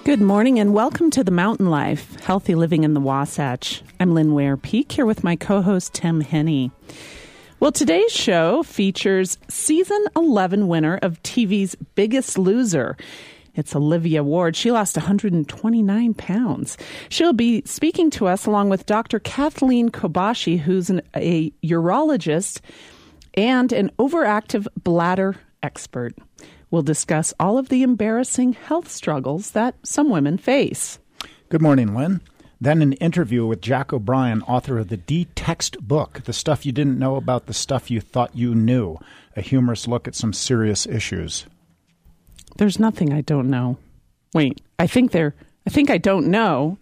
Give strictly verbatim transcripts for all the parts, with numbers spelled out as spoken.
Good morning and welcome to the Mountain Life, Healthy Living in the Wasatch. I'm Lynn Ware-Peak here with my co-host Tim Henney. Well, today's show features season eleven winner of T V's Biggest Loser. It's Olivia Ward. She lost one hundred twenty-nine pounds. She'll be speaking to us along with Doctor Kathleen Kobashi, who's an, a urologist and an overactive bladder expert. We'll discuss all of the embarrassing health struggles that some women face. Good morning, Lynn. Then an interview with Jack O'Brien, author of the D-Text book, The Stuff You Didn't Know About the Stuff You Thought You Knew, a humorous look at some serious issues. There's nothing I don't know. Wait, I think there, I think I don't know.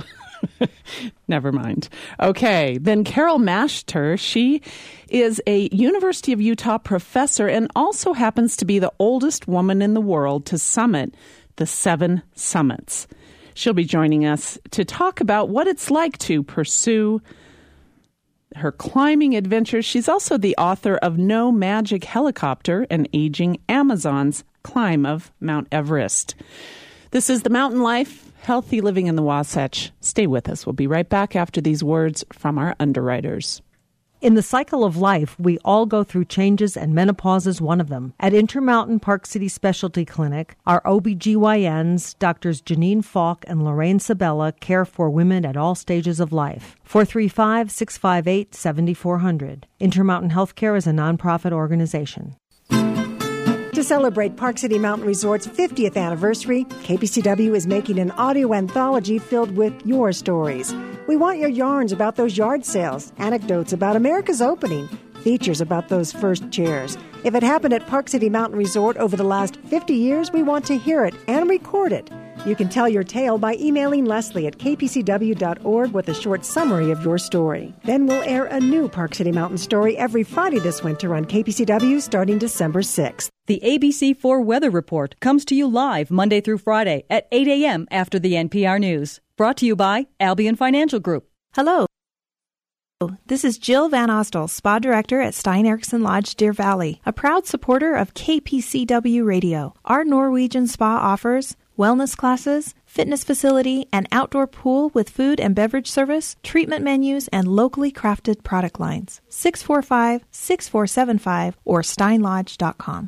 Never mind. Okay, then Carol Mashter, she is a University of Utah professor and also happens to be the oldest woman in the world to summit the seven summits. She'll be joining us to talk about what it's like to pursue her climbing adventures. She's also the author of No Magic Helicopter, an aging Amazon's climb of Mount Everest. This is the Mountain Life, Healthy Living in the Wasatch. Stay with us. We'll be right back after these words from our underwriters. In the cycle of life, we all go through changes, and menopause is one of them. At Intermountain Park City Specialty Clinic, our O B G Y Ns, Doctors Janine Falk and Lorraine Sabella, care for women at all stages of life. four three five, six five eight, seven four zero zero. Intermountain Healthcare is a nonprofit organization. To celebrate Park City Mountain Resort's fiftieth anniversary, K P C W is making an audio anthology filled with your stories. We want your yarns about those yard sales, anecdotes about America's opening, features about those first chairs. If it happened at Park City Mountain Resort over the last fifty years, we want to hear it and record it. You can tell your tale by emailing Leslie at k p c w dot org with a short summary of your story. Then we'll air a new Park City Mountain story every Friday this winter on K P C W starting December sixth. The A B C four Weather Report comes to you live Monday through Friday at eight a.m. after the N P R News. Brought to you by Albion Financial Group. Hello. This is Jill Van Ostel, Spa Director at Stein Eriksen Lodge, Deer Valley, a proud supporter of K P C W Radio. Our Norwegian spa offers wellness classes, fitness facility, an outdoor pool with food and beverage service, treatment menus, and locally crafted product lines. six four five, six four seven five or stein lodge dot com.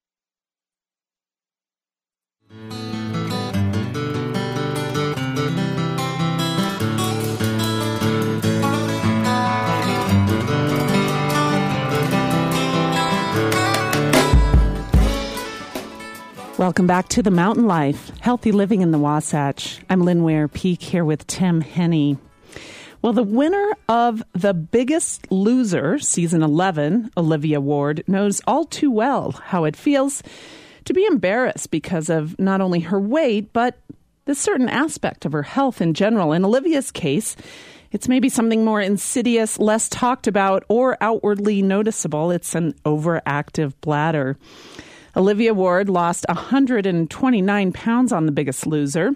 Welcome back to the Mountain Life, Healthy Living in the Wasatch. I'm Lynn Ware-Peak here with Tim Henney. Well, the winner of The Biggest Loser, Season eleven, Olivia Ward, knows all too well how it feels to be embarrassed because of not only her weight, but this certain aspect of her health in general. In Olivia's case, it's maybe something more insidious, less talked about, or outwardly noticeable. It's an overactive bladder. Olivia Ward lost one hundred twenty-nine pounds on The Biggest Loser.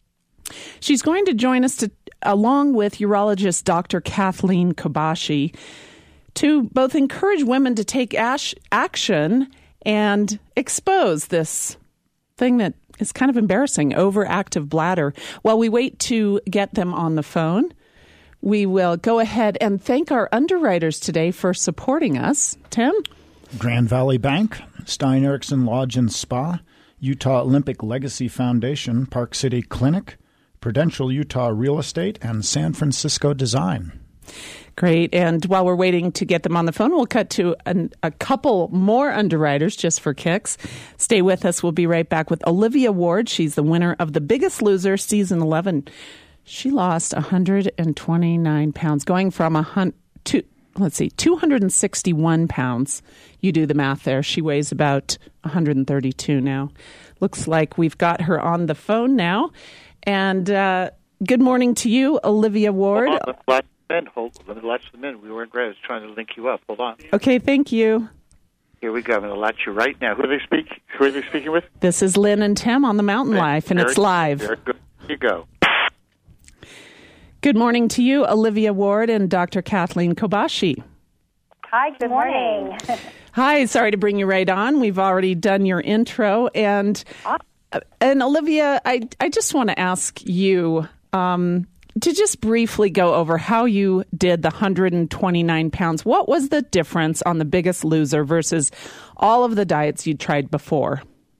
She's going to join us to, along with urologist Doctor Kathleen Kobashi, to both encourage women to take ash, action and expose this thing that is kind of embarrassing, overactive bladder. While we wait to get them on the phone, we will go ahead and thank our underwriters today for supporting us. Tim? Grand Valley Bank, Stein Eriksen Lodge and Spa, Utah Olympic Legacy Foundation, Park City Clinic, Prudential Utah Real Estate, and San Francisco Design. Great. And while we're waiting to get them on the phone, we'll cut to an, a couple more underwriters just for kicks. Stay with us. We'll be right back with Olivia Ward. She's the winner of The Biggest Loser, Season eleven. She lost one hundred twenty-nine pounds, going from a hun- to, let's see, two hundred sixty-one pounds. You do the math there. She weighs about one hundred thirty-two now. Looks like we've got her on the phone now. And uh, good morning to you, Olivia Ward. Hold on, let me in. Hold, let me latch them in. We weren't ready. I was trying to link you up. Hold on. Okay, thank you. Here we go. I'm going to latch you right now. Who are they speak? Who are they speaking with? This is Lynn and Tim on the Mountain Very, Life, and very, it's live. Very good. Here you go. Good morning to you, Olivia Ward and Doctor Kathleen Kobashi. Hi, good morning. Hi, sorry to bring you right on. We've already done your intro, and and Olivia, I, I just want to ask you um, to just briefly go over how you did the one hundred twenty-nine pounds. What was the difference on The Biggest Loser versus all of the diets you tried before?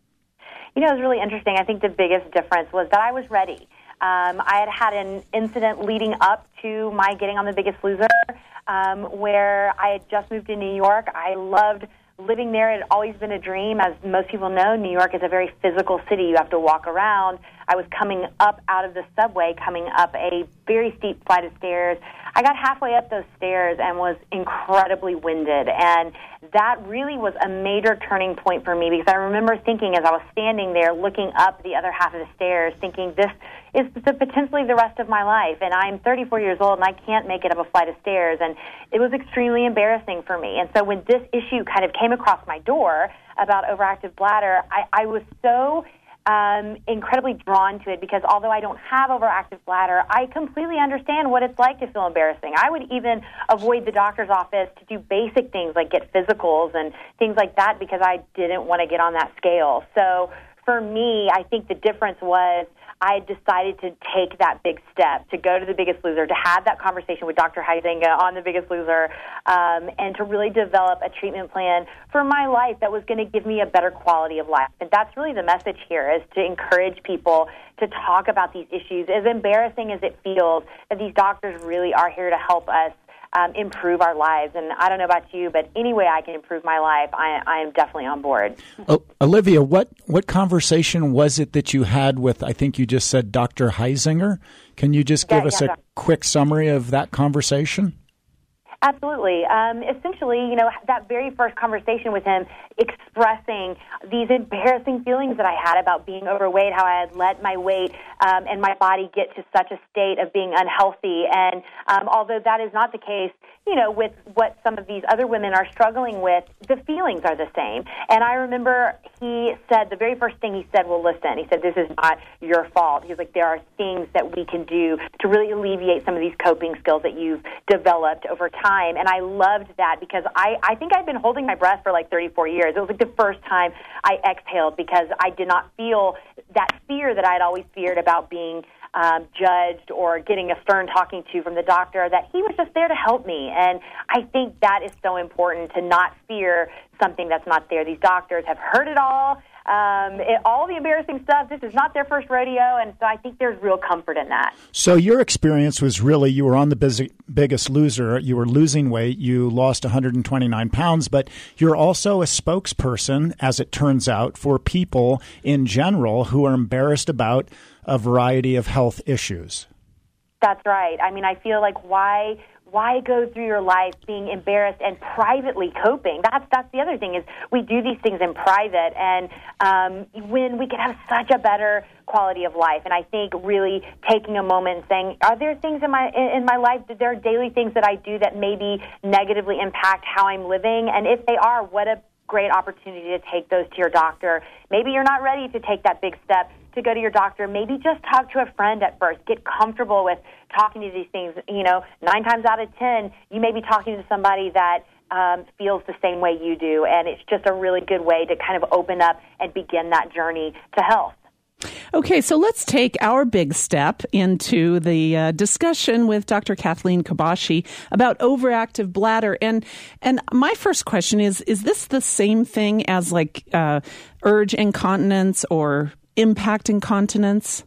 You know, it was really interesting. I think the biggest difference was that I was ready. Um, I had had an incident leading up to my getting on The Biggest Loser um, where I had just moved to New York. I loved living there. It had always been a dream. As most people know, New York is a very physical city. You have to walk around. I was coming up out of the subway, coming up a very steep flight of stairs. I got halfway up those stairs and was incredibly winded. And that really was a major turning point for me because I remember thinking as I was standing there looking up the other half of the stairs, thinking this is the, potentially the rest of my life. And I'm thirty-four years old and I can't make it up a flight of stairs. And it was extremely embarrassing for me. And so when this issue kind of came across my door about overactive bladder, I, I was so Um, incredibly drawn to it because although I don't have overactive bladder, I completely understand what it's like to feel embarrassing. I would even avoid the doctor's office to do basic things like get physicals and things like that because I didn't want to get on that scale. So for me, I think the difference was I decided to take that big step, to go to The Biggest Loser, to have that conversation with Doctor Huizenga on The Biggest Loser, um, and to really develop a treatment plan for my life that was going to give me a better quality of life. And that's really the message here, is to encourage people to talk about these issues. As embarrassing as it feels, that these doctors really are here to help us Um, improve our lives. And I don't know about you, but any way I can improve my life, I, I am definitely on board. Oh, Olivia, what, what conversation was it that you had with, I think you just said Doctor Huizenga? Can you just give yeah, us yeah, a quick summary of that conversation? Absolutely. Um, essentially, you know, that very first conversation with him expressing these embarrassing feelings that I had about being overweight, how I had let my weight um, and my body get to such a state of being unhealthy. And um, although that is not the case, you know, with what some of these other women are struggling with, the feelings are the same. And I remember he said, the very first thing he said, well, listen, he said, this is not your fault. He's like, there are things that we can do to really alleviate some of these coping skills that you've developed over time. And I loved that because I, I think I've been holding my breath for like thirty-four years. It was like the first time I exhaled because I did not feel that fear that I had always feared about being Um, judged or getting a stern talking to from the doctor, that he was just there to help me. And I think that is so important, to not fear something that's not there. These doctors have heard it all, um, it, all the embarrassing stuff. This is not their first rodeo, and so I think there's real comfort in that. So your experience was really, you were on The busy, Biggest Loser, you were losing weight, you lost one hundred twenty-nine pounds, but you're also a spokesperson, as it turns out, for people in general who are embarrassed about a variety of health issues. That's right. I mean, I feel like why why go through your life being embarrassed and privately coping? That's that's the other thing, is we do these things in private, and um, when we could have such a better quality of life. And I think really taking a moment and saying, are there things in my in my life, that there are daily things that I do that maybe negatively impact how I'm living? And if they are, what a great opportunity to take those to your doctor. Maybe you're not ready to take that big step to go to your doctor. Maybe just talk to a friend at first. Get comfortable with talking to these things. You know, nine times out of ten, you may be talking to somebody that um, feels the same way you do, and it's just a really good way to kind of open up and begin that journey to health. Okay, so let's take our big step into the uh, discussion with Doctor Kathleen Kabashi about overactive bladder. And and my first question is, is this the same thing as like uh, urge incontinence or impact incontinence?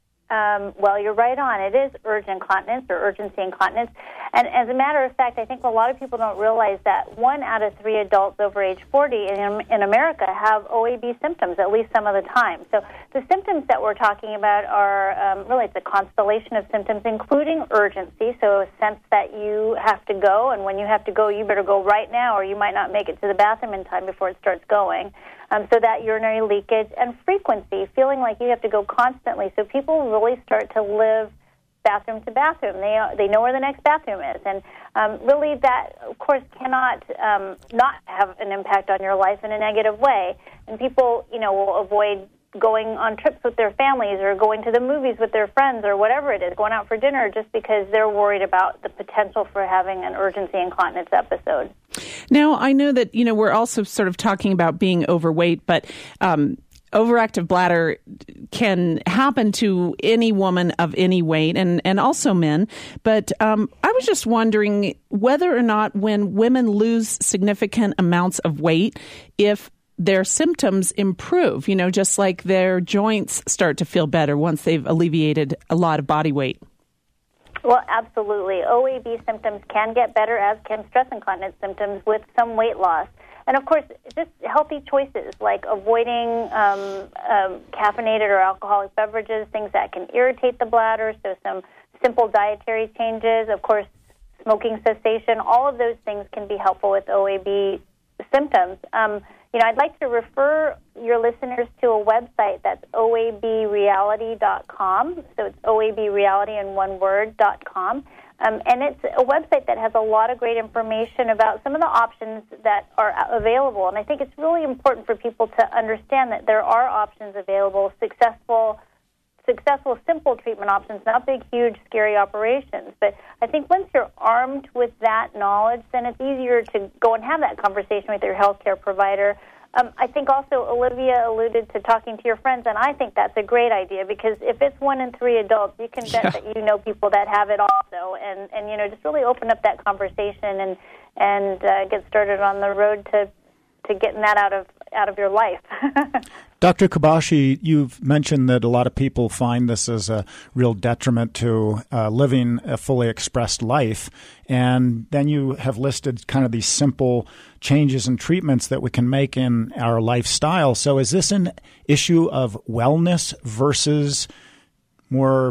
Um, well, you're right on. It is urge incontinence or urgency incontinence. And as a matter of fact, I think a lot of people don't realize that one out of three adults over age forty in, in America have O A B symptoms, at least some of the time. So the symptoms that we're talking about are um, really, it's a constellation of symptoms, including urgency, so a sense that you have to go, and when you have to go, you better go right now, or you might not make it to the bathroom in time before it starts going. Um, so that urinary leakage, and frequency, feeling like you have to go constantly. So people really start to live bathroom to bathroom. They they know where the next bathroom is, and um, really that, of course, cannot um, not have an impact on your life in a negative way. And people, you know, will avoid going on trips with their families or going to the movies with their friends or whatever it is, going out for dinner, just because they're worried about the potential for having an urgency incontinence episode. Now, I know that, you know, we're also sort of talking about being overweight, but um, overactive bladder can happen to any woman of any weight and, and also men. But um, I was just wondering whether or not when women lose significant amounts of weight, if their symptoms improve, you know, just like their joints start to feel better once they've alleviated a lot of body weight. Well, absolutely. O A B symptoms can get better, as can stress incontinence symptoms with some weight loss. And, of course, just healthy choices like avoiding um, um, caffeinated or alcoholic beverages, things that can irritate the bladder, so some simple dietary changes. Of course, smoking cessation, all of those things can be helpful with O A B symptoms. Um, you know, I'd like to refer your listeners to a website that's O A B reality dot com. So it's O A B reality in one word, dot com. Um, and it's a website that has a lot of great information about some of the options that are available. And I think it's really important for people to understand that there are options available, successful, successful, simple treatment options, not big, huge, scary operations. But I think once you're armed with that knowledge, then it's easier to go and have that conversation with your healthcare provider. Um, I think also Olivia alluded to talking to your friends, and I think that's a great idea because if it's one in three adults, you can bet yeah. that you know people that have it also, and, and you know just really open up that conversation and and uh, get started on the road to to getting that out of out of your life. Doctor Kobashi, you've mentioned that a lot of people find this as a real detriment to uh, living a fully expressed life. And then you have listed kind of these simple changes and treatments that we can make in our lifestyle. So is this an issue of wellness versus more,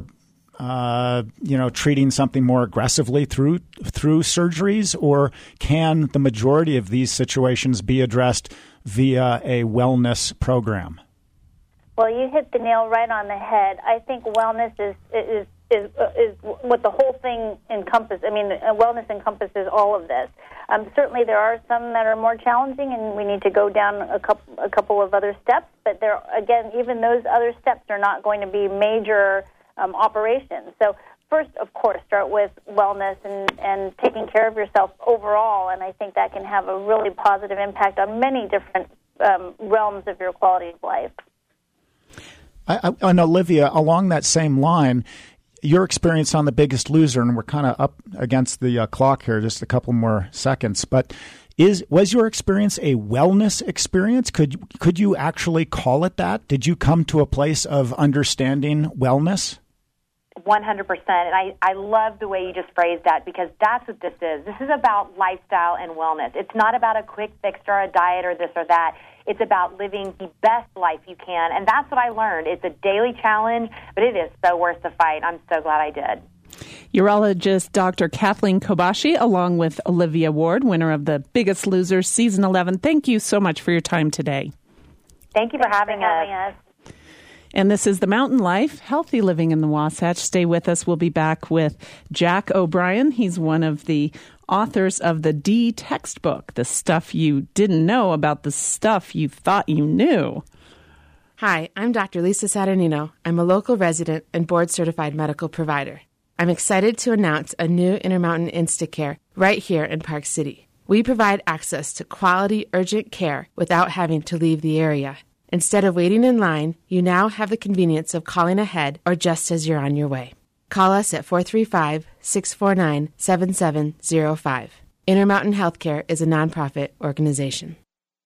uh, you know, treating something more aggressively through through surgeries? Or can the majority of these situations be addressed via a wellness program? Well, you hit the nail right on the head. I think wellness is is is is what the whole thing encompasses. I mean, wellness encompasses all of this. Um, certainly, there are some that are more challenging, and we need to go down a couple a couple of other steps. But there, again, even those other steps are not going to be major um, operations. So first, of course, start with wellness and, and taking care of yourself overall, and I think that can have a really positive impact on many different um, realms of your quality of life. I, I, and Olivia, along that same line, your experience on The Biggest Loser, and we're kind of up against the uh, clock here, just a couple more seconds, but is was your experience a wellness experience? Could could you actually call it that? Did you come to a place of understanding wellness? one hundred percent. And I, I love the way you just phrased that because that's what this is. This is about lifestyle and wellness. It's not about a quick fix or a diet or this or that. It's about living the best life you can. And that's what I learned. It's a daily challenge, but it is so worth the fight. I'm so glad I did. Urologist Doctor Kathleen Kobashi, along with Olivia Ward, winner of The Biggest Loser, Season eleven. Thank you so much for your time today. Thank you for Thanks having, for having us. us. And this is The Mountain Life, Healthy Living in the Wasatch. Stay with us. We'll be back with Jack O'Brien. He's one of the authors of the D textbook, The Stuff You Didn't Know About the Stuff You Thought You Knew. Hi, I'm Doctor Lisa Saturnino. I'm a local resident and board-certified medical provider. I'm excited to announce a new Intermountain Instacare right here in Park City. We provide access to quality urgent care without having to leave the area. Instead of waiting in line, you now have the convenience of calling ahead or just as you're on your way. Call us at four three five, six four nine, seven seven zero five. Intermountain Healthcare is a nonprofit organization.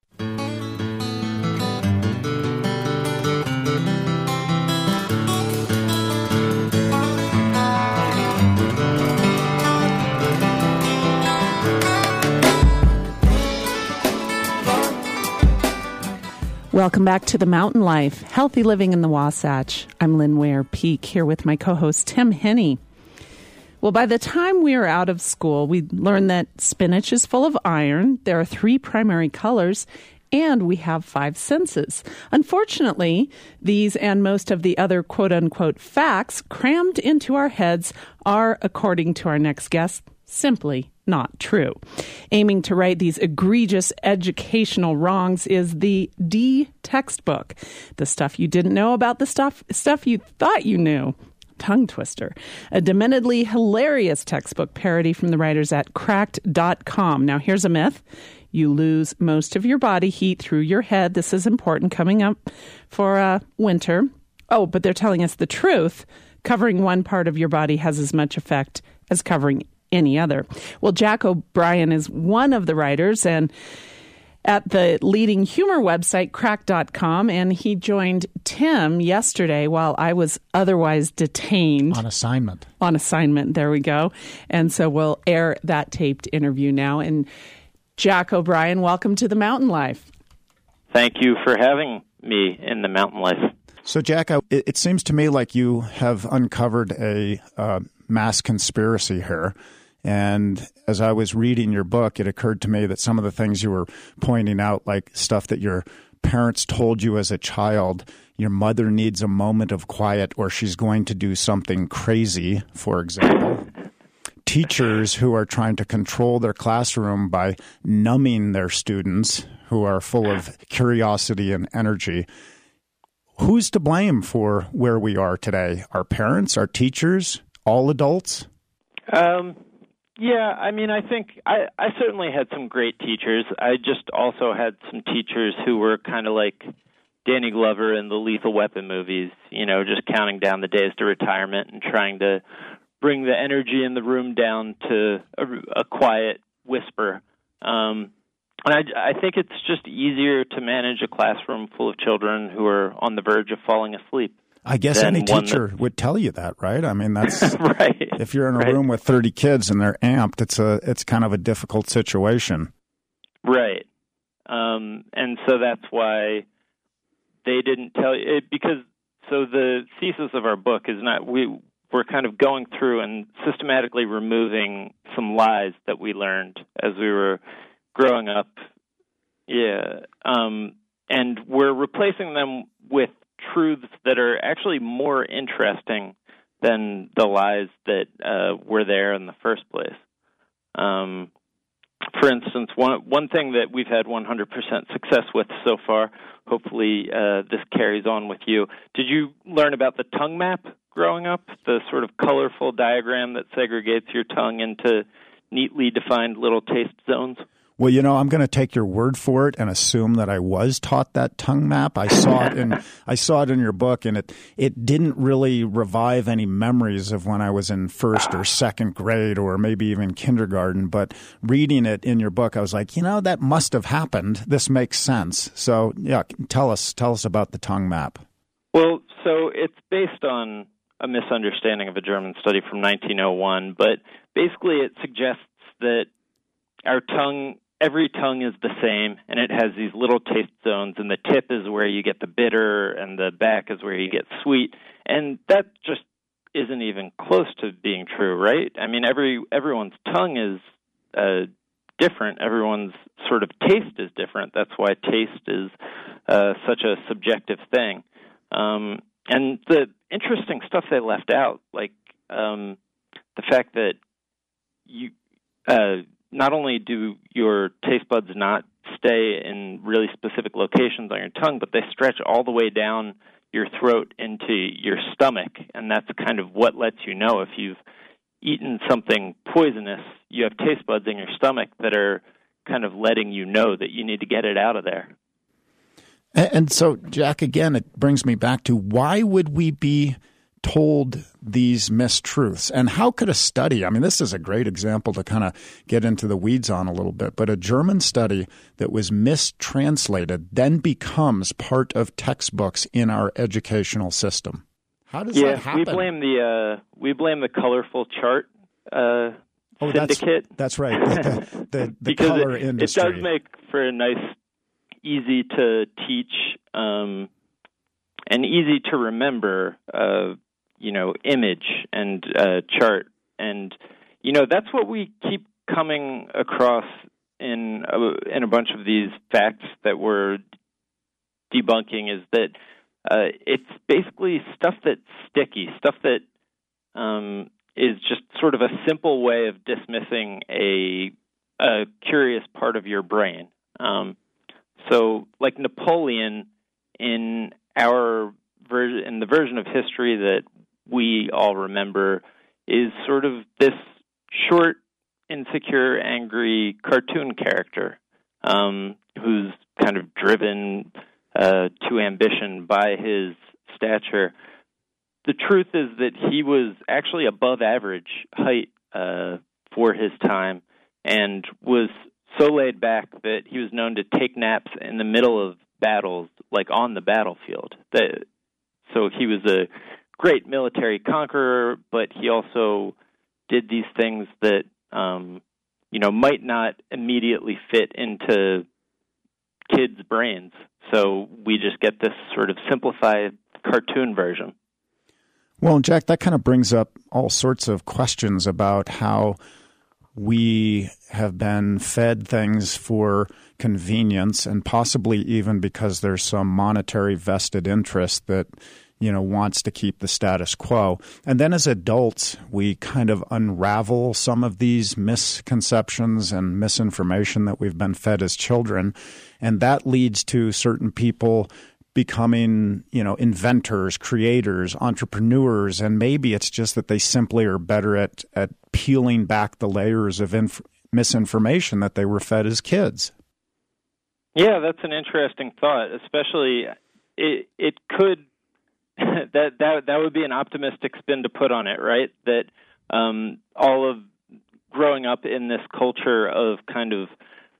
Welcome back to The Mountain Life, Healthy Living in the Wasatch. I'm Lynn Ware Peak here with my co-host Tim Henney. Well, by the time we are out of school, we learn that spinach is full of iron, there are three primary colors, and we have five senses. Unfortunately, these and most of the other quote-unquote facts crammed into our heads are, according to our next guest, simply not true. Aiming to right these egregious educational wrongs is the D textbook, the stuff you didn't know about the stuff stuff you thought you knew. tongue twister. A dementedly hilarious textbook parody from the writers at cracked dot com. Now, here's a myth. You lose most of your body heat through your head. This is important coming up for uh, winter. Oh, but they're telling us the truth. Covering one part of your body has as much effect as covering any other. Well, Jack O'Brien is one of the writers and at the leading humor website, cracked dot com, and he joined Tim yesterday while I was otherwise detained. On assignment. On assignment, there we go. And so we'll air that taped interview now. And Jack O'Brien, welcome to The Mountain Life. Thank you for having me in The Mountain Life. So, Jack, it, it seems to me like you have uncovered a uh, mass conspiracy here. And as I was reading your book, it occurred to me that some of the things you were pointing out, like stuff that your parents told you as a child, your mother needs a moment of quiet or she's going to do something crazy, for example. Teachers who are trying to control their classroom by numbing their students who are full of curiosity and energy. Who's to blame for where we are today? Our parents, our teachers, all adults? Um. Yeah, I mean, I think I, I certainly had some great teachers. I just also had some teachers who were kind of like Danny Glover in the Lethal Weapon movies, you know, just counting down the days to retirement and trying to bring the energy in the room down to a, a quiet whisper. Um, and I, I think it's just easier to manage a classroom full of children who are on the verge of falling asleep. I guess any teacher that, would tell you that, right? I mean, that's right. If you're in a right. room with thirty kids and they're amped, it's a it's kind of a difficult situation. Right. Um, and so that's why they didn't tell you it, because so the thesis of our book is not we we're kind of going through and systematically removing some lies that we learned as we were growing up. Yeah. Um, and we're replacing them with truths that are actually more interesting than the lies that uh, were there in the first place. Um, for instance, one one thing that we've had one hundred percent success with so far, hopefully uh, this carries on with you. Did you learn about the tongue map growing up, the sort of colorful diagram that segregates your tongue into neatly defined little taste zones? Well, you know, I'm going to take your word for it and assume that I was taught that tongue map. I saw it in I saw it in your book, and it it didn't really revive any memories of when I was in first or second grade or maybe even kindergarten. But reading it in your book, I was like, you know, that must have happened. This makes sense. So, yeah, tell us tell us about the tongue map. Well, so it's based on a misunderstanding of a German study from nineteen oh one, but basically it suggests that our tongue Every tongue is the same, and it has these little taste zones, and the tip is where you get the bitter, and the back is where you get sweet, and that just isn't even close to being true, right? I mean, every everyone's tongue is uh, different. Everyone's sort of taste is different. That's why taste is uh, such a subjective thing. Um, and the interesting stuff they left out, like um, the fact that you... Uh, Not only do your taste buds not stay in really specific locations on your tongue, but they stretch all the way down your throat into your stomach, and that's kind of what lets you know if you've eaten something poisonous. You have taste buds in your stomach that are kind of letting you know that you need to get it out of there. And so, Jack, again, it brings me back to why would we be told these mistruths? And how could a study, I mean, this is a great example to kind of get into the weeds on a little bit, but a German study that was mistranslated then becomes part of textbooks in our educational system. How does yeah, that happen? we blame the uh, we blame the colorful chart uh, oh, syndicate. That's, that's right, the, the, the because color it, industry. It does make for a nice, easy to teach um, and easy to remember uh, you know, image and uh, chart. And, you know, that's what we keep coming across in a, in a bunch of these facts that we're debunking is that uh, it's basically stuff that's sticky, stuff that um, is just sort of a simple way of dismissing a, a curious part of your brain. Um, so, like Napoleon in our version, in the version of history that we all remember is sort of this short, insecure, angry cartoon character um, who's kind of driven uh, to ambition by his stature. The truth is that he was actually above average height uh, for his time and was so laid back that he was known to take naps in the middle of battles, like on the battlefield. That, so he was a great military conqueror, but he also did these things that, um, you know, might not immediately fit into kids' brains. So we just get this sort of simplified cartoon version. Well, Jack, that kind of brings up all sorts of questions about how we have been fed things for convenience and possibly even because there's some monetary vested interest that, you know, wants to keep the status quo. And then as adults, we kind of unravel some of these misconceptions and misinformation that we've been fed as children. And that leads to certain people becoming, you know, inventors, creators, entrepreneurs, and maybe it's just that they simply are better at, at peeling back the layers of inf- misinformation that they were fed as kids. Yeah, that's an interesting thought, especially it, it could that that that would be an optimistic spin to put on it, right? That um, all of growing up in this culture of kind of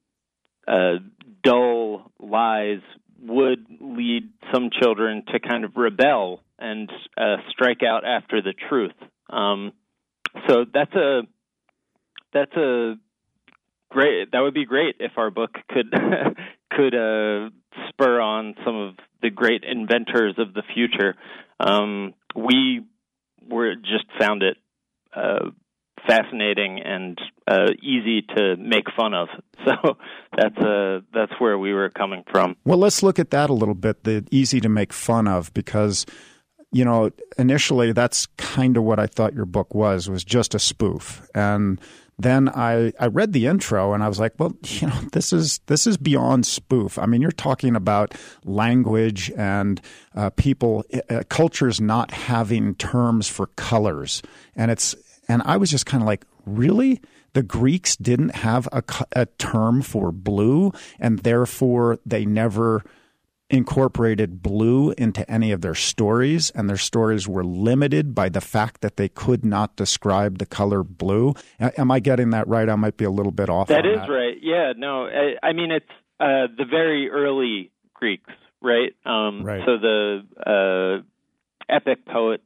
uh, dull lies would lead some children to kind of rebel and uh, strike out after the truth. Um, so that's a that's a great. That would be great if our book could could uh, spur on some of the great inventors of the future. Um, we were just found it uh, fascinating and uh, easy to make fun of. So that's uh, that's where we were coming from. Well, let's look at that a little bit, the easy to make fun of, because, you know, initially that's kind of what I thought your book was, was just a spoof. And then I, I read the intro and I was like, well, you know, this is this is beyond spoof. I mean, you're talking about language and uh, people, uh, cultures not having terms for colors. And it's and I was just kind of like, really? The Greeks didn't have a, a term for blue, and therefore they never incorporated blue into any of their stories, and their stories were limited by the fact that they could not describe the color blue. Am I getting that right? I might be a little bit off that on is that. Right. Yeah, no, I, I mean, it's uh, the very early Greeks, right? Um, right. So the uh, epic poets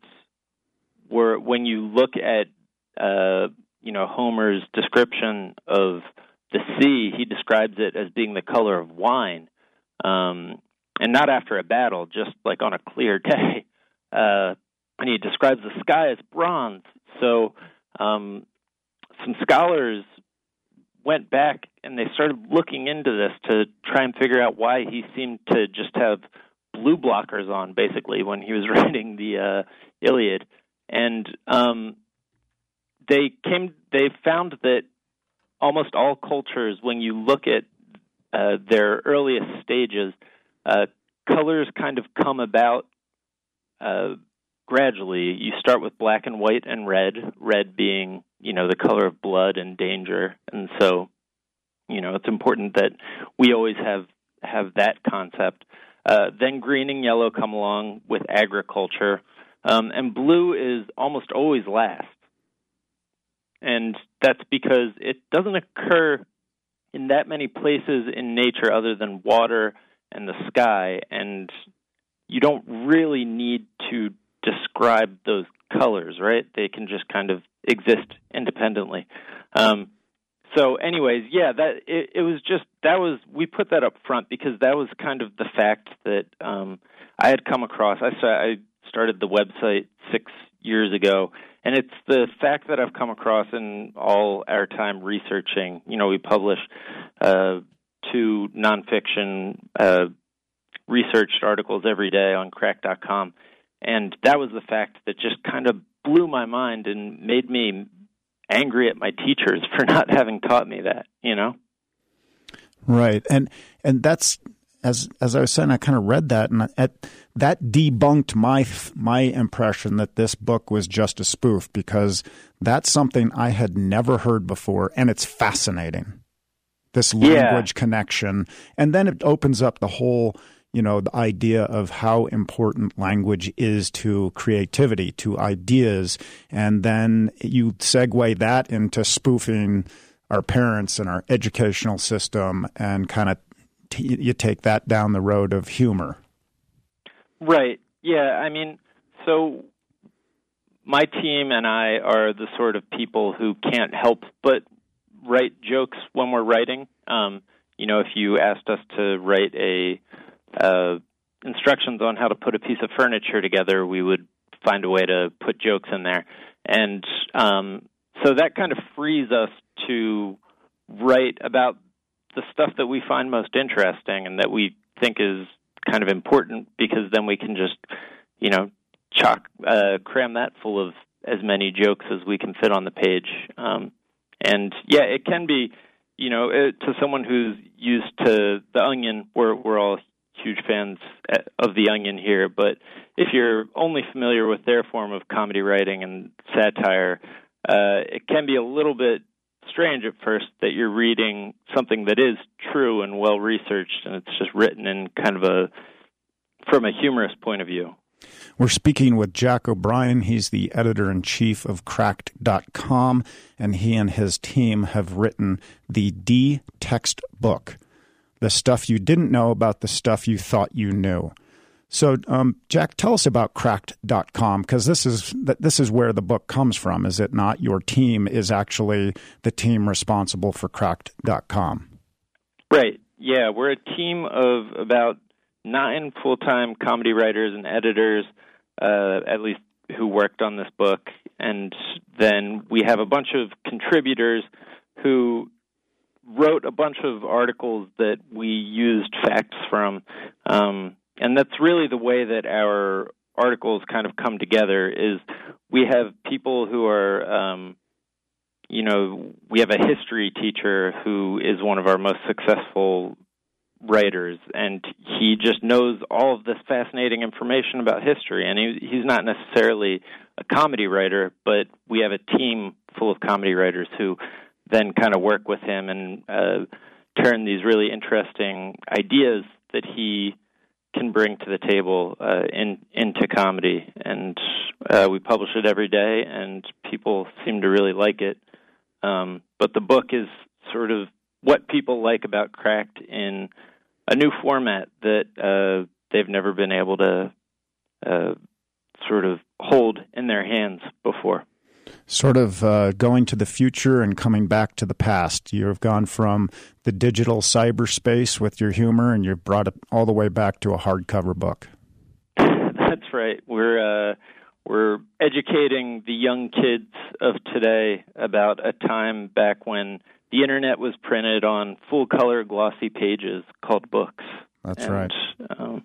were, when you look at, uh, you know, Homer's description of the sea, he describes it as being the color of wine. Um And not after a battle, just like on a clear day. Uh, and he describes the sky as bronze. So um, some scholars went back and they started looking into this to try and figure out why he seemed to just have blue blockers on, basically, when he was writing the uh, Iliad. And um, they came, they found that almost all cultures, when you look at uh, their earliest stages, Uh, colors kind of come about uh, gradually. You start with black and white and red, red being, you know, the color of blood and danger. And so, you know, it's important that we always have, have that concept. Uh, then green and yellow come along with agriculture. Um, and blue is almost always last. And that's because it doesn't occur in that many places in nature other than water and the sky, and you don't really need to describe those colors, right? They can just kind of exist independently. Um, so anyways, yeah, that it, it was just, that was, we put that up front because that was kind of the fact that um, I had come across. I, I started the website six years ago, and it's the fact that I've come across in all our time researching. You know, we publish uh two nonfiction uh, researched articles every day on crack dot com. And that was the fact that just kind of blew my mind and made me angry at my teachers for not having taught me that, you know? Right. And and that's as as I was saying, I kind of read that, and at, that debunked my my impression that this book was just a spoof, because that's something I had never heard before, and it's fascinating. This language yeah. connection, and then it opens up the whole, you know, the idea of how important language is to creativity, to ideas, and then you segue that into spoofing our parents and our educational system, and kind of t- you take that down the road of humor. Right. Yeah. I mean, so my team and I are the sort of people who can't help but write jokes when we're writing. Um, you know, if you asked us to write a uh, instructions on how to put a piece of furniture together, we would find a way to put jokes in there. And um, so that kind of frees us to write about the stuff that we find most interesting and that we think is kind of important, because then we can just, you know, chock, uh, cram that full of as many jokes as we can fit on the page. Um, and yeah, it can be, you know, it, to someone who's used to The Onion, we're, we're all huge fans of The Onion here, but if you're only familiar with their form of comedy writing and satire, uh, it can be a little bit strange at first that you're reading something that is true and well-researched, and it's just written in kind of a, from a humorous point of view. We're speaking with Jack O'Brien. He's the editor-in-chief of Cracked dot com, and he and his team have written the D-Text book, the stuff you didn't know about the stuff you thought you knew. So, um, Jack, tell us about Cracked dot com, because this is this is where the book comes from, is it not? Your team is actually the team responsible for Cracked dot com. Right. Yeah, we're a team of about nine full-time comedy writers and editors, uh, at least who worked on this book. And then we have a bunch of contributors who wrote a bunch of articles that we used facts from. Um, and that's really the way that our articles kind of come together, is we have people who are, um, you know, we have a history teacher who is one of our most successful writers, and he just knows all of this fascinating information about history. And he, he's not necessarily a comedy writer, but we have a team full of comedy writers who then kind of work with him and uh, turn these really interesting ideas that he can bring to the table uh, in, into comedy. And uh, we publish it every day, and people seem to really like it. Um, but the book is sort of what people like about Cracked in a new format that uh, they've never been able to uh, sort of hold in their hands before. Sort of uh, going to the future and coming back to the past. You've gone from the digital cyberspace with your humor, and you've brought it all the way back to a hardcover book. That's right. We're uh, we're educating the young kids of today about a time back when the internet was printed on full-color glossy pages called books. That's and, right. Um,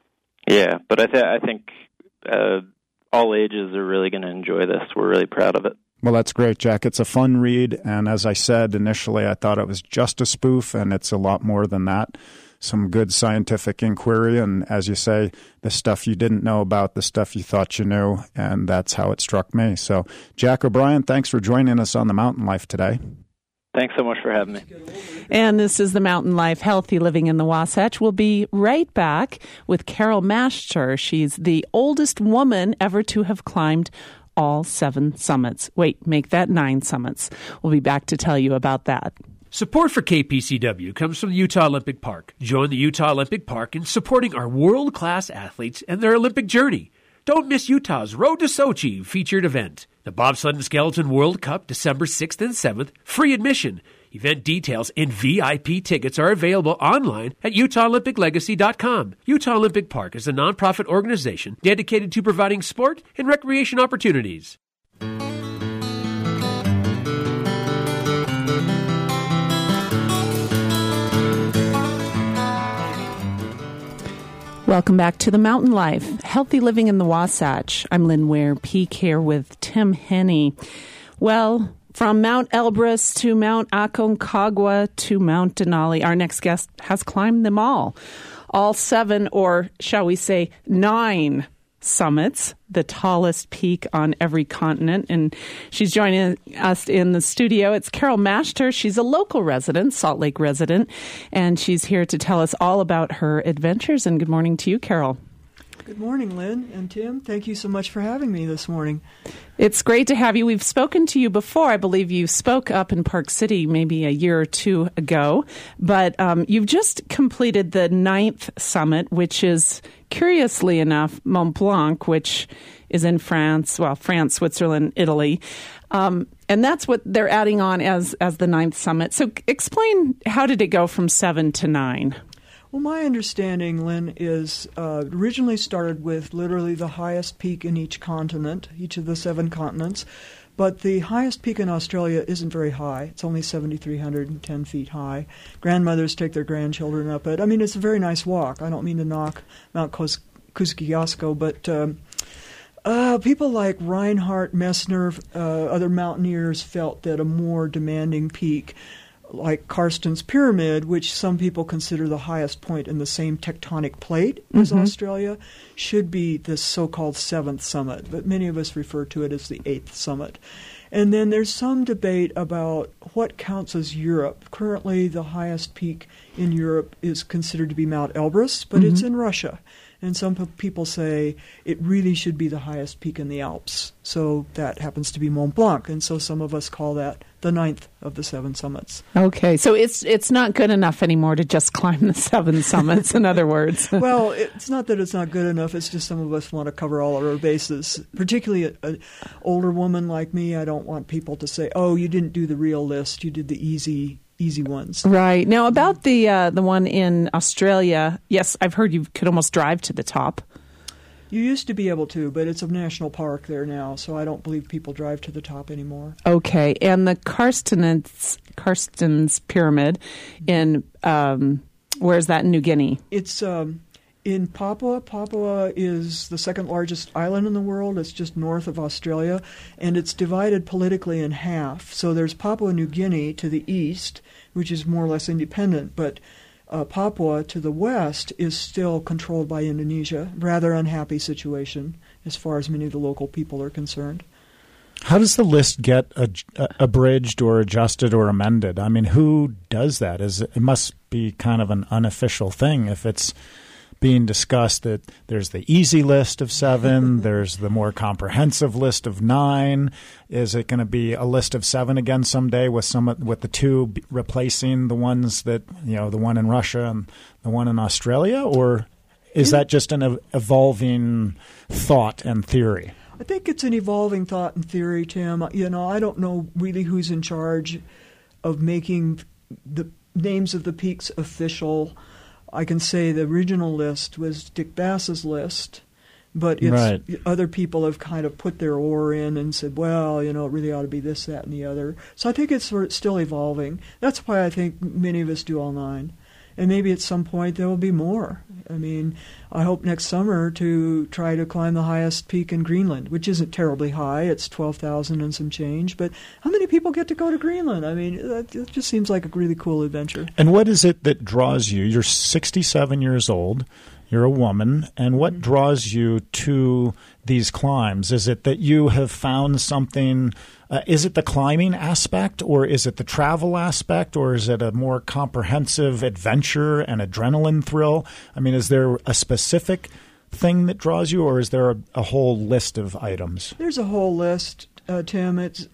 yeah, but I, th- I think uh, all ages are really going to enjoy this. We're really proud of it. Well, that's great, Jack. It's a fun read, and as I said initially, I thought it was just a spoof, and it's a lot more than that. Some good scientific inquiry, and as you say, the stuff you didn't know about, the stuff you thought you knew, and that's how it struck me. So, Jack O'Brien, thanks for joining us on The Mountain Life today. Thanks so much for having me. And this is The Mountain Life, Healthy Living in the Wasatch. We'll be right back with Carol Mashter. She's the oldest woman ever to have climbed all seven summits. Wait, make that nine summits. We'll be back to tell you about that. Support for K P C W comes from the Utah Olympic Park. Join the Utah Olympic Park in supporting our world-class athletes and their Olympic journey. Don't miss Utah's Road to Sochi featured event. The Bobsled and Skeleton World Cup, December sixth and seventh, free admission. Event details and V I P tickets are available online at Utah Olympic Legacy dot com. Utah Olympic Park is a nonprofit organization dedicated to providing sport and recreation opportunities. Welcome back to The Mountain Life, Healthy Living in the Wasatch. I'm Lynn Ware Peak here with Tim Henney. Well, from Mount Elbrus to Mount Aconcagua to Mount Denali, our next guest has climbed them all. all seven, or shall we say nine summits, the tallest peak on every continent. And she's joining us in the studio. It's Carol Mashter. She's a local resident, Salt Lake resident, and she's here to tell us all about her adventures. And good morning to you, Carol. Good morning, Lynn and Tim. Thank you so much for having me this morning. It's great to have you. We've spoken to you before. I believe you spoke up in Park City maybe a year or two ago. But um, you've just completed the ninth summit, which is, curiously enough, Mont Blanc, which is in France, well, France, Switzerland, Italy. Um, and that's what they're adding on as, as the ninth summit. So explain, how did it go from seven to nine? Well, my understanding, Lynn, is uh, originally started with literally the highest peak in each continent, each of the seven continents. But the highest peak in Australia isn't very high. It's only seven thousand three hundred ten feet high. Grandmothers take their grandchildren up it. I mean, it's a very nice walk. I don't mean to knock Mount Kosciuszko, but um, uh, people like Reinhard Messner, uh, other mountaineers, felt that a more demanding peak, like Karsten's Pyramid, which some people consider the highest point in the same tectonic plate as mm-hmm. Australia, should be the so-called seventh summit, but many of us refer to it as the eighth summit. And then there's some debate about what counts as Europe. Currently, the highest peak in Europe is considered to be Mount Elbrus, but mm-hmm. it's in Russia. And some people say it really should be the highest peak in the Alps. So that happens to be Mont Blanc. And so some of us call that the ninth of the seven summits. Okay. So it's it's not good enough anymore to just climb the seven summits, in other words. Well, it's not that it's not good enough. It's just some of us want to cover all of our bases. Particularly an older woman like me, I don't want people to say, oh, you didn't do the real list. You did the easy easy ones. Right. Now, about the uh, the one in Australia, yes, I've heard you could almost drive to the top. You used to be able to, but it's a national park there now, so I don't believe people drive to the top anymore. Okay. And the Karsten's, Karsten's Pyramid in, um, where's that, in New Guinea? It's um, in Papua. Papua is the second largest island in the world. It's just north of Australia, and it's divided politically in half. So there's Papua New Guinea to the east, which is more or less independent, but uh, Papua to the west is still controlled by Indonesia. Rather unhappy situation as far as many of the local people are concerned. How does the list get ad- abridged or adjusted or amended? I mean, who does that? Is it, it must be kind of an unofficial thing if it's being discussed that there's the easy list of seven, there's the more comprehensive list of nine. Is it going to be a list of seven again someday with some with the two replacing the ones that, you know, the one in Russia and the one in Australia? Or is that just an evolving thought and theory? I think it's an evolving thought and theory, Tim. You know, I don't know really who's in charge of making the names of the peaks official. I can say the original list was Dick Bass's list, but it's, right. other people have kind of put their oar in and said, well, you know, it really ought to be this, that, and the other. So I think it's sort of still evolving. That's why I think many of us do all nine. And maybe at some point there will be more. I mean, I hope next summer to try to climb the highest peak in Greenland, which isn't terribly high. It's twelve thousand and some change. But how many people get to go to Greenland? I mean, it just seems like a really cool adventure. And what is it that draws you? You're sixty-seven years old. You're a woman. And what mm-hmm. draws you to these climbs? Is it that you have found something? Uh, is it the climbing aspect, or is it the travel aspect, or is it a more comprehensive adventure and adrenaline thrill? I mean, is there a specific thing that draws you, or is there a, a whole list of items? There's a whole list, uh, Tim. It's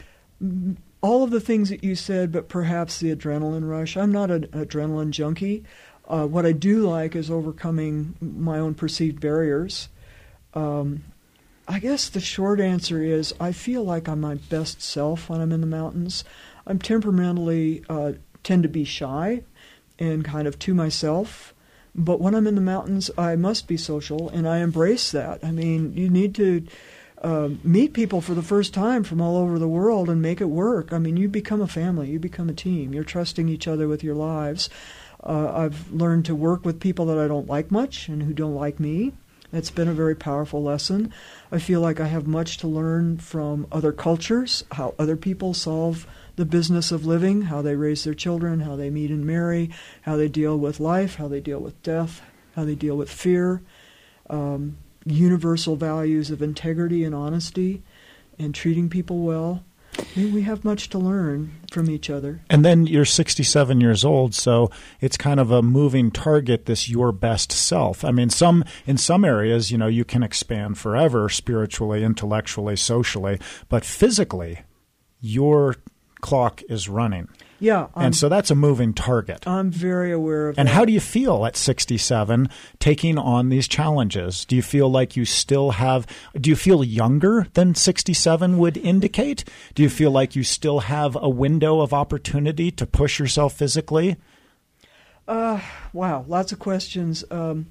all of the things that you said, but perhaps the adrenaline rush. I'm not an adrenaline junkie. Uh, what I do like is overcoming my own perceived barriers. Um, I guess the short answer is I feel like I'm my best self when I'm in the mountains. I'm temperamentally uh, tend to be shy and kind of to myself. But when I'm in the mountains, I must be social, and I embrace that. I mean, you need to uh, meet people for the first time from all over the world and make it work. I mean, you become a family. You become a team. You're trusting each other with your lives. Uh, I've learned to work with people that I don't like much and who don't like me. It's been a very powerful lesson. I feel like I have much to learn from other cultures, how other people solve the business of living, how they raise their children, how they meet and marry, how they deal with life, how they deal with death. how they deal with fear, um, universal values of integrity and honesty, and treating people well. I mean, we have much to learn from each other. And then you're sixty-seven years old, so it's kind of a moving target, this your best self. I mean, some in some areas, you know, you can expand forever spiritually, intellectually, socially, but physically, your clock is running. Yeah. I'm, and so that's a moving target. I'm very aware of and that. And how do you feel at sixty-seven taking on these challenges? Do you feel like you still have – do you feel younger than sixty-seven would indicate? Do you feel like you still have a window of opportunity to push yourself physically? Uh, wow, lots of questions. Um,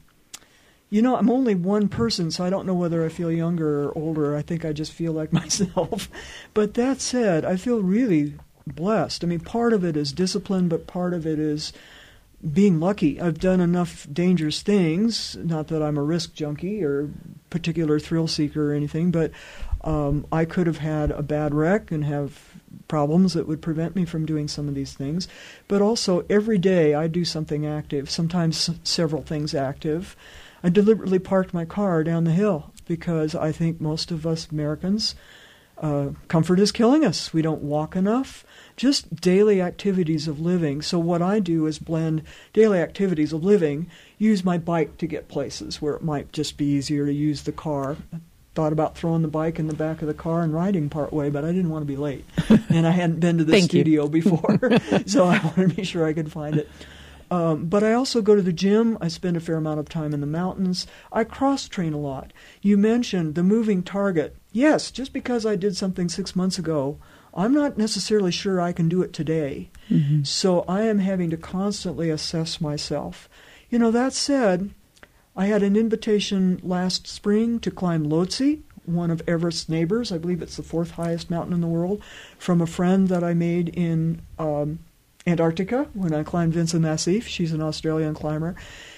you know, I'm only one person, so I don't know whether I feel younger or older. I think I just feel like myself. But that said, I feel really – blessed. I mean, part of it is discipline, but part of it is being lucky. I've done enough dangerous things, not that I'm a risk junkie or particular thrill seeker or anything, but um, I could have had a bad wreck and have problems that would prevent me from doing some of these things. But also, every day I do something active, sometimes s- several things active. I deliberately parked my car down the hill because I think most of us Americans, uh, comfort is killing us. We don't walk enough. Just daily activities of living. So what I do is blend daily activities of living, use my bike to get places where it might just be easier to use the car. I thought about throwing the bike in the back of the car and riding part way, but I didn't want to be late. And I hadn't been to the studio before, so I wanted to be sure I could find it. Um, but I also go to the gym. I spend a fair amount of time in the mountains. I cross-train a lot. You mentioned the moving target. Yes, just because I did something six months ago, I'm not necessarily sure I can do it today. Mm-hmm. So I am having to constantly assess myself. You know, that said, I had an invitation last spring to climb Lhotse, one of Everest's neighbors. I believe it's the fourth highest mountain in the world, from a friend that I made in um, Antarctica when I climbed Vincent Massif. She's an Australian climber.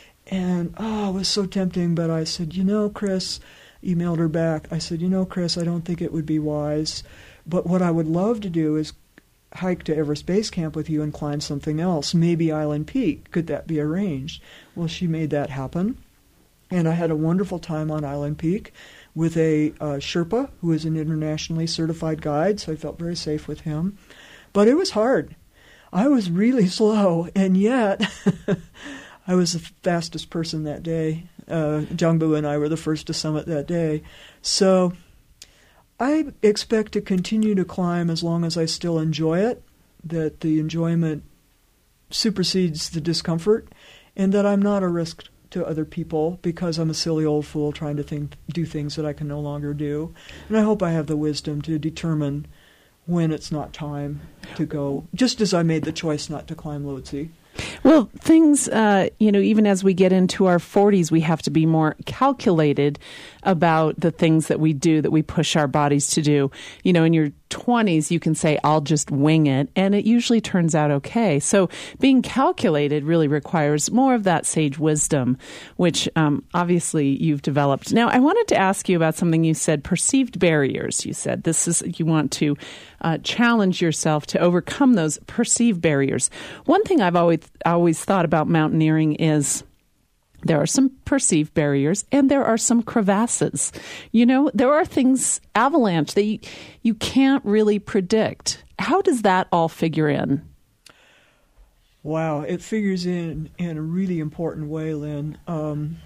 And, oh, it was so tempting, but I said, you know, Chris, emailed her back. I said, you know, Chris, I don't think it would be wise. But what I would love to do is hike to Everest Base Camp with you and climb something else, maybe Island Peak. Could that be arranged? Well, she made that happen. And I had a wonderful time on Island Peak with a uh, Sherpa, who is an internationally certified guide, so I felt very safe with him. But it was hard. I was really slow, and yet I was the fastest person that day. Uh, Jangbu and I were the first to summit that day. So I expect to continue to climb as long as I still enjoy it, that the enjoyment supersedes the discomfort, and that I'm not a risk to other people because I'm a silly old fool trying to think, do things that I can no longer do. And I hope I have the wisdom to determine when it's not time to go, just as I made the choice not to climb Lhotse. Well, things, uh, you know, even as we get into our forties, we have to be more calculated about the things that we do, that we push our bodies to do. You know, in your twenties, you can say, I'll just wing it, and it usually turns out okay. So being calculated really requires more of that sage wisdom, which um, obviously you've developed. Now, I wanted to ask you about something you said, perceived barriers. You said this is, you want to uh, challenge yourself to overcome those perceived barriers. One thing I've always always thought about mountaineering is there are some perceived barriers and there are some crevasses. You know, there are things, avalanche, that you, you can't really predict. How does that all figure in? Wow, it figures in in a really important way, Lynn. Um,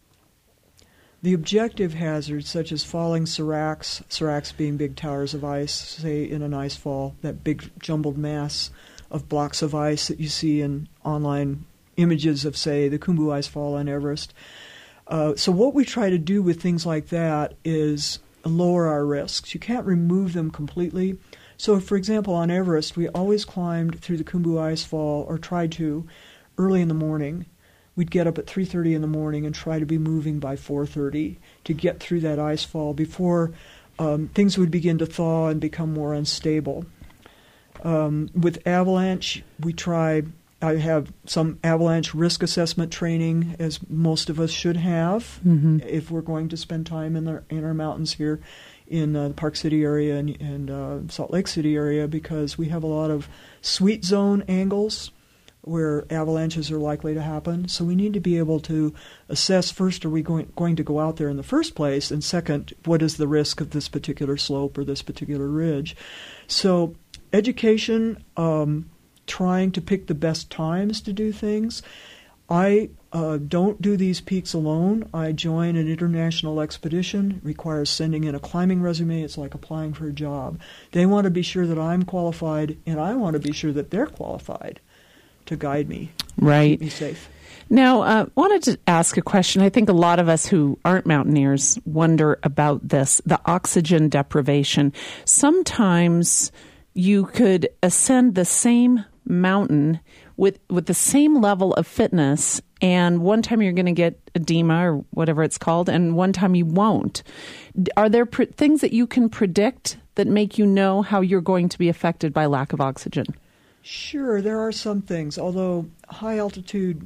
the objective hazards, such as falling seracs, seracs being big towers of ice, say in an ice fall, that big jumbled mass of blocks of ice that you see in online images of, say, the Khumbu Ice Fall on Everest. Uh, so what we try to do with things like that is lower our risks. You can't remove them completely. So, for example, on Everest, we always climbed through the Khumbu Ice Fall, or tried to, early in the morning. We'd get up at three thirty in the morning and try to be moving by four thirty to get through that ice fall before um, things would begin to thaw and become more unstable. Um, with avalanche, we try, I have some avalanche risk assessment training, as most of us should have, mm-hmm. if we're going to spend time in, the, in our mountains here in uh, the Park City area and, and uh, Salt Lake City area, because we have a lot of sweet zone angles where avalanches are likely to happen. So we need to be able to assess, first, are we going, going to go out there in the first place? And second, what is the risk of this particular slope or this particular ridge? So education, um, trying to pick the best times to do things. I uh, don't do these peaks alone. I join an international expedition. It requires sending in a climbing resume. It's like applying for a job. They want to be sure that I'm qualified, and I want to be sure that they're qualified to guide me, right. keep me safe. Now, I uh, wanted to ask a question. I think a lot of us who aren't mountaineers wonder about this, the oxygen deprivation. Sometimes you could ascend the same mountain with with the same level of fitness, and one time you're going to get edema or whatever it's called, and one time you won't. Are there pr- things that you can predict that make you know how you're going to be affected by lack of oxygen? Sure, there are some things, although high altitude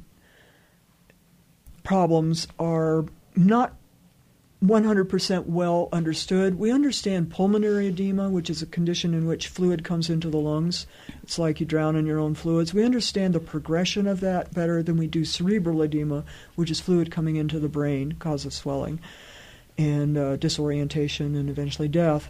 problems are not one hundred percent well understood. We understand pulmonary edema, which is a condition in which fluid comes into the lungs. It's like you drown in your own fluids. We understand the progression of that better than we do cerebral edema, which is fluid coming into the brain, causes swelling and uh, disorientation and eventually death.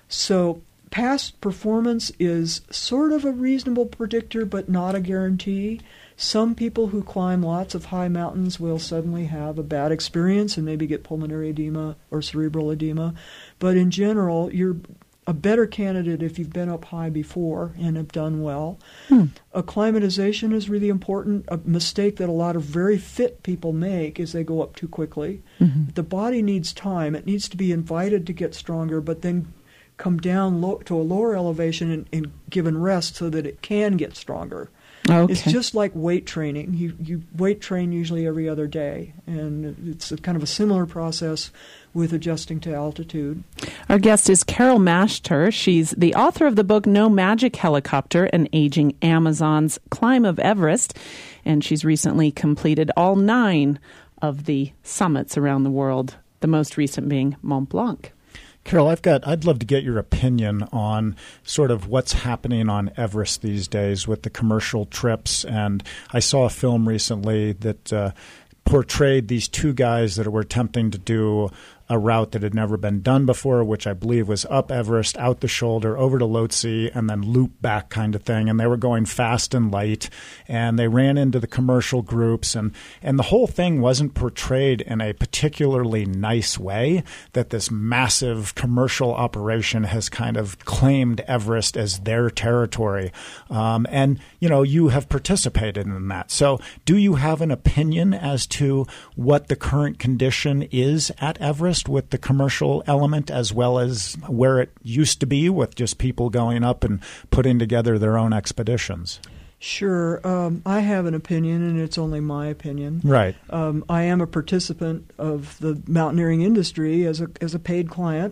So past performance is sort of a reasonable predictor, but not a guarantee. Some people who climb lots of high mountains will suddenly have a bad experience and maybe get pulmonary edema or cerebral edema. But in general, you're a better candidate if you've been up high before and have done well. Hmm. Acclimatization is really important. A mistake that a lot of very fit people make is they go up too quickly. Mm-hmm. The body needs time. It needs to be invited to get stronger, but then come down low, to a lower elevation and, and given rest so that it can get stronger. Okay. It's just like weight training. You you weight train usually every other day, and it's a kind of a similar process with adjusting to altitude. Our guest is Carol Mashter. She's the author of the book No Magic Helicopter, An Aging Amazon's Climb of Everest, and she's recently completed all nine of the summits around the world, the most recent being Mont Blanc. Carol, I've got, I'd love to get your opinion on sort of what's happening on Everest these days with the commercial trips. And I saw a film recently that uh, portrayed these two guys that were attempting to do a route that had never been done before, which I believe was up Everest, out the shoulder, over to Lhotse, and then loop back kind of thing. And they were going fast and light, and they ran into the commercial groups. And, and the whole thing wasn't portrayed in a particularly nice way, that this massive commercial operation has kind of claimed Everest as their territory. Um, and, you know, you have participated in that. So do you have an opinion as to what the current condition is at Everest with the commercial element, as well as where it used to be with just people going up and putting together their own expeditions? Sure. Um, I have an opinion, and it's only my opinion. Right. Um, I am a participant of the mountaineering industry as a as a paid client.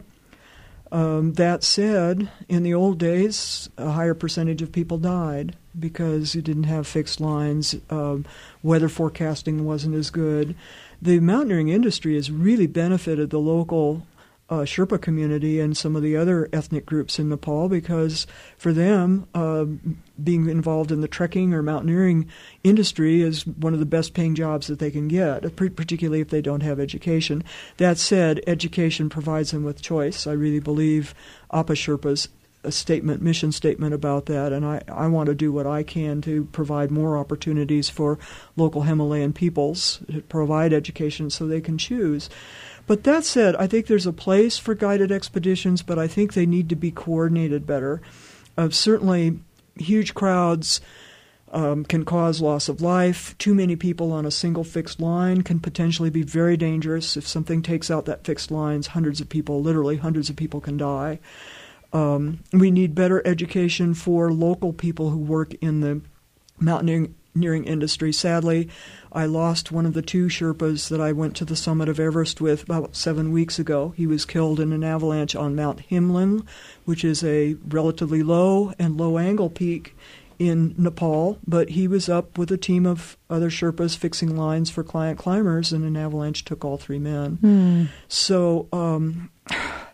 Um, that said, in the old days, a higher percentage of people died because you didn't have fixed lines. Um, weather forecasting wasn't as good. The mountaineering industry has really benefited the local uh, Sherpa community and some of the other ethnic groups in Nepal, because for them, uh, being involved in the trekking or mountaineering industry is one of the best paying jobs that they can get, particularly if they don't have education. That said, education provides them with choice. I really believe Apa Sherpa's a statement, mission statement about that, and I, I want to do what I can to provide more opportunities for local Himalayan peoples to provide education so they can choose. But that said, I think there's a place for guided expeditions, but I think they need to be coordinated better. Uh, certainly, huge crowds um, can cause loss of life. Too many people on a single fixed line can potentially be very dangerous. If something takes out that fixed lines, hundreds of people, literally hundreds of people can die. Um, we need better education for local people who work in the mountaineering industry. Sadly, I lost one of the two Sherpas that I went to the summit of Everest with about seven weeks ago. He was killed in an avalanche on Mount Himlin, which is a relatively low and low-angle peak in Nepal, but he was up with a team of other Sherpas fixing lines for client climbers, and an avalanche took all three men. Mm. So, um...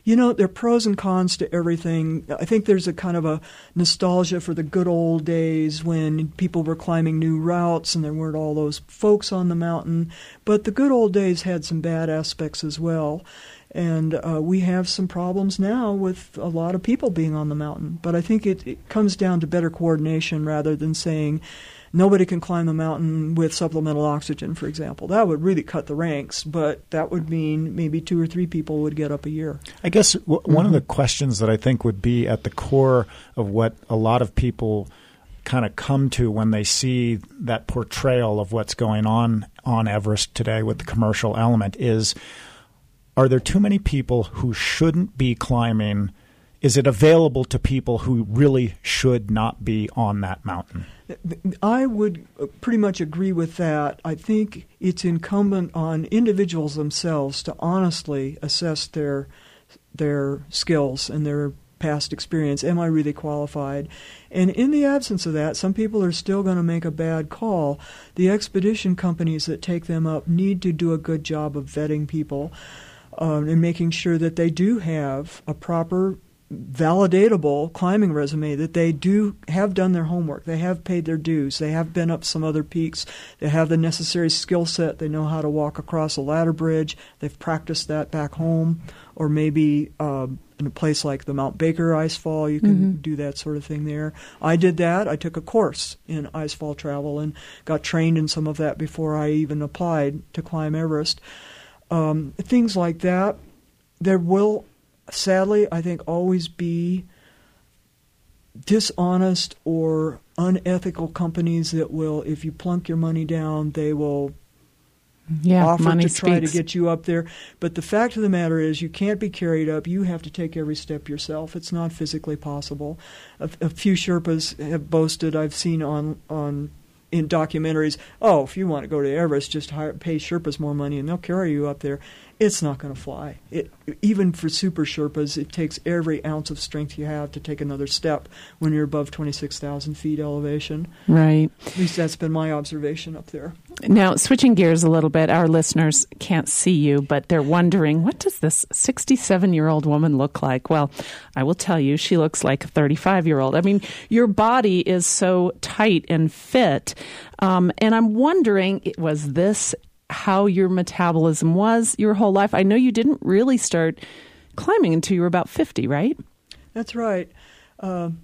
You know, there are pros and cons to everything. I think there's a kind of a nostalgia for the good old days when people were climbing new routes and there weren't all those folks on the mountain. But the good old days had some bad aspects as well. And uh, we have some problems now with a lot of people being on the mountain. But I think it, it comes down to better coordination rather than saying nobody can climb the mountain with supplemental oxygen, for example. That would really cut the ranks, but that would mean maybe two or three people would get up a year. I guess w- one mm-hmm. of the questions that I think would be at the core of what a lot of people kind of come to when they see that portrayal of what's going on on Everest today with the commercial element is, are there too many people who shouldn't be climbing? Is it available to people who really should not be on that mountain? I would pretty much agree with that. I think it's incumbent on individuals themselves to honestly assess their their skills and their past experience. Am I really qualified? And in the absence of that, some people are still going to make a bad call. The expedition companies that take them up need to do a good job of vetting people um, and making sure that they do have a proper validatable climbing resume, that they do have done their homework, they have paid their dues, they have been up some other peaks, they have the necessary skill set, they know how to walk across a ladder bridge, they've practiced that back home, or maybe um, in a place like the Mount Baker Icefall, you can mm-hmm. do that sort of thing there. I did that. I took a course in icefall travel and got trained in some of that before I even applied to climb Everest. Um, things like that. There will sadly, I think, always be dishonest or unethical companies that will, if you plunk your money down, they will yeah, offer to speaks. try to get you up there. But the fact of the matter is you can't be carried up. You have to take every step yourself. It's not physically possible. A, a few Sherpas have boasted, I've seen on on in documentaries, oh, if you want to go to Everest, just hire, pay Sherpas more money and they'll carry you up there. It's not going to fly. It, even for super Sherpas, it takes every ounce of strength you have to take another step when you're above twenty-six thousand feet elevation. Right. At least that's been my observation up there. Now, switching gears a little bit, our listeners can't see you, but they're wondering, what does this sixty-seven-year-old woman look like? Well, I will tell you, she looks like a thirty-five-year-old. I mean, your body is so tight and fit, um, and I'm wondering, was this how your metabolism was your whole life? I know you didn't really start climbing until you were about fifty, right? That's right. Um,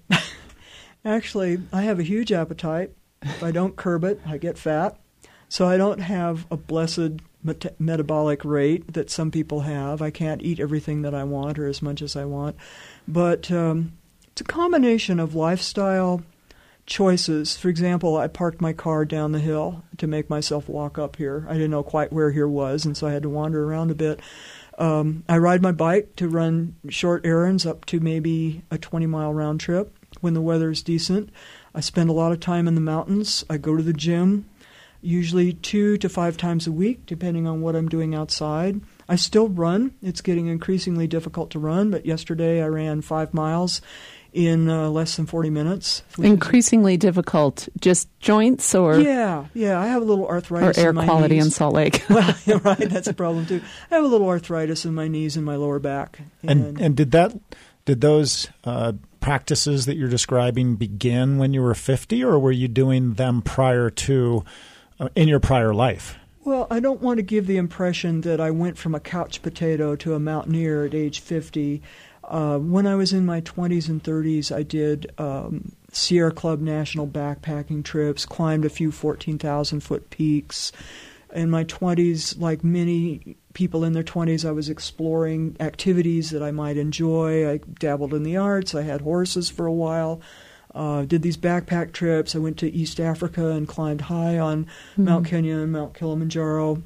actually, I have a huge appetite. If I don't curb it, I get fat. So I don't have a blessed met- metabolic rate that some people have. I can't eat everything that I want or as much as I want. But um, it's a combination of lifestyle choices. For example, I parked my car down the hill to make myself walk up here. I didn't know quite where here was, and so I had to wander around a bit. Um, I ride my bike to run short errands up to maybe a twenty-mile round trip when the weather is decent. I spend a lot of time in the mountains. I go to the gym, usually two to five times a week, depending on what I'm doing outside. I still run. It's getting increasingly difficult to run, but yesterday I ran five miles in uh, less than forty minutes. Increasingly difficult. Just joints or? Yeah, yeah. I have a little arthritis or air in my quality knees. in Salt Lake. Well, yeah, right. That's a problem too. I have a little arthritis in my knees and my lower back. And and, and did that did those uh, practices that you're describing begin when you were fifty, or were you doing them prior to uh, in your prior life? Well, I don't want to give the impression that I went from a couch potato to a mountaineer at age fifty. Uh, when I was in my twenties and thirties, I did um, Sierra Club national backpacking trips, climbed a few fourteen thousand foot peaks. In my twenties, like many people in their twenties, I was exploring activities that I might enjoy. I dabbled in the arts. I had horses for a while. Uh, did these backpack trips. I went to East Africa and climbed high on mm-hmm. Mount Kenya and Mount Kilimanjaro.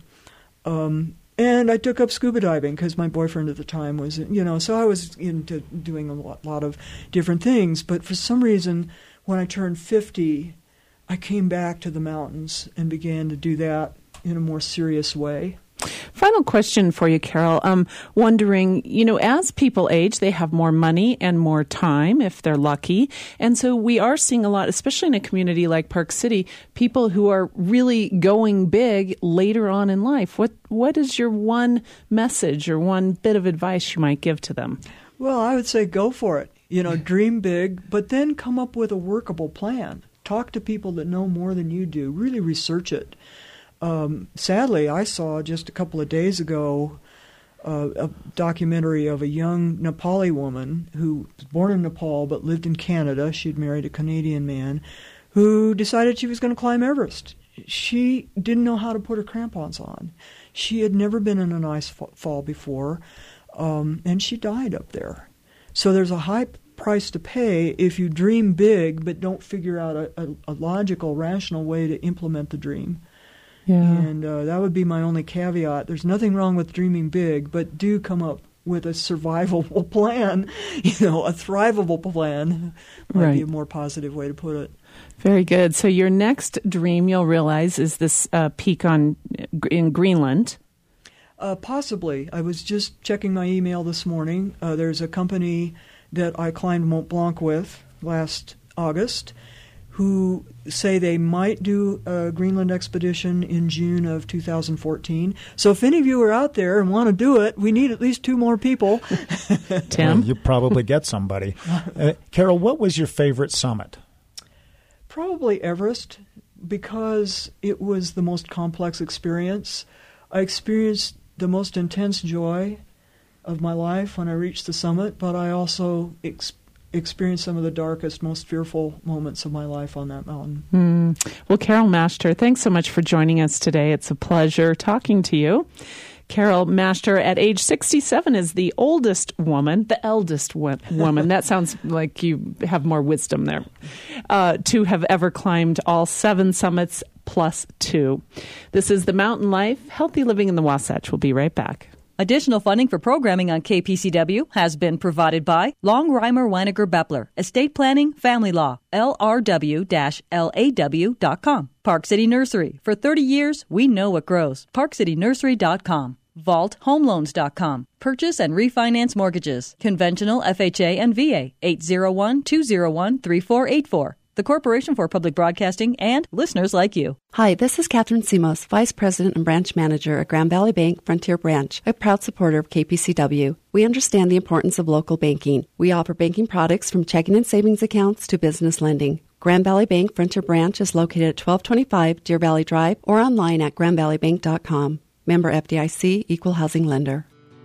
Um, And I took up scuba diving because my boyfriend at the time was, you know, so I was into doing a lot, lot of different things. But for some reason, when I turned fifty, I came back to the mountains and began to do that in a more serious way. Final question for you, Carol. I'm wondering, you know, as people age, they have more money and more time if they're lucky. And so we are seeing a lot, especially in a community like Park City, people who are really going big later on in life. What What is your one message or one bit of advice you might give to them? Well, I would say go for it. You know, dream big, but then come up with a workable plan. Talk to people that know more than you do. Really research it. Um, sadly, I saw just a couple of days ago uh, a documentary of a young Nepali woman who was born in Nepal but lived in Canada. She'd married a Canadian man who decided she was going to climb Everest. She didn't know how to put her crampons on. She had never been in an ice fall before, um, and she died up there. So there's a high price to pay if you dream big but don't figure out a, a, a logical, rational way to implement the dream. Yeah. And uh, that would be my only caveat. There's nothing wrong with dreaming big, but do come up with a survivable plan, you know, a thrivable plan might right. be a more positive way to put it. Very good. So your next dream, you'll realize, is this uh, peak on in Greenland. Uh, possibly. I was just checking my email this morning. Uh, there's a company that I climbed Mont Blanc with last August who say they might do a Greenland expedition in June of two thousand fourteen. So if any of you are out there and want to do it, we need at least two more people. Tim? Well, you probably get somebody. Uh, Carol, what was your favorite summit? Probably Everest, because it was the most complex experience. I experienced the most intense joy of my life when I reached the summit, but I also experienced experienced some of the darkest, most fearful moments of my life on that mountain. Mm. Well, Carol Mashter, thanks so much for joining us today. It's a pleasure talking to you. Carol Mashter, at age sixty-seven, is the oldest woman, the eldest wo- woman, that sounds like you have more wisdom there, uh, to have ever climbed all seven summits plus two. This is The Mountain Life, Healthy Living in the Wasatch. We'll be right back. Additional funding for programming on K P C W has been provided by Longheimer Weiniger Beppler, Estate Planning, Family Law, L R W L A W dot com. Park City Nursery. For thirty years, we know what grows. park city nursery dot com. Vault Home Loans dot com. Purchase and refinance mortgages. Conventional F H A and V A. eight zero one, two zero one, three four eight four. The Corporation for Public Broadcasting and listeners like you. Hi, this is Catherine Simos, Vice President and Branch Manager at Grand Valley Bank Frontier Branch, a proud supporter of K P C W. We understand the importance of local banking. We offer banking products from checking and savings accounts to business lending. Grand Valley Bank Frontier Branch is located at twelve twenty-five Deer Valley Drive or online at grand valley bank dot com. Member F D I C, Equal Housing Lender.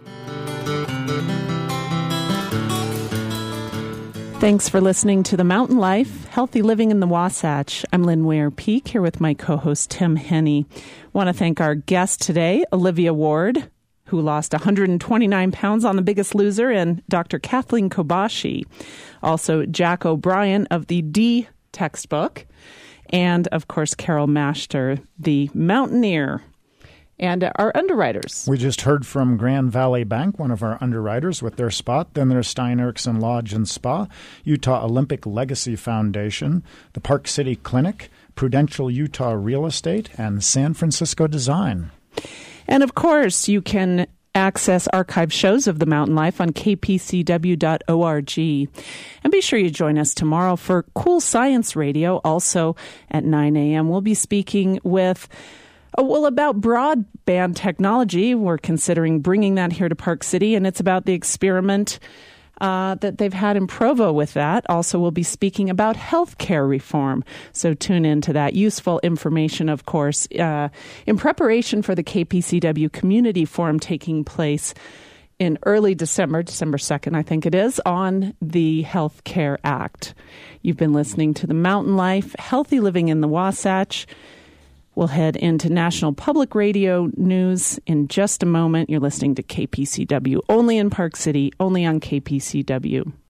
Thanks for listening to The Mountain Life, Healthy Living in the Wasatch. I'm Lynn Ware-Peak here with my co-host Tim Henney. Want to thank our guest today, Olivia Ward, who lost one hundred twenty-nine pounds on The Biggest Loser, and Doctor Kathleen Kobashi. Also, Jack O'Brien of the D textbook, and, of course, Carol Mashter, the Mountaineer. And our underwriters. We just heard from Grand Valley Bank, one of our underwriters, with their spot. Then there's Stein Eriksen Lodge and Spa, Utah Olympic Legacy Foundation, the Park City Clinic, Prudential Utah Real Estate, and San Francisco Design. And, of course, you can access archive shows of The Mountain Life on k p c w dot org. And be sure you join us tomorrow for Cool Science Radio. Also at nine a.m., we'll be speaking with Oh, well, about broadband technology. We're considering bringing that here to Park City, and it's about the experiment uh, that they've had in Provo with that. Also, we'll be speaking about healthcare reform. So tune in to that. Useful information, of course, uh, in preparation for the K P C W Community Forum taking place in early December, December second, I think it is, on the Health Care Act. You've been listening to The Mountain Life, Healthy Living in the Wasatch. We'll head into National Public Radio News in just a moment. You're listening to K P C W, only in Park City, only on K P C W.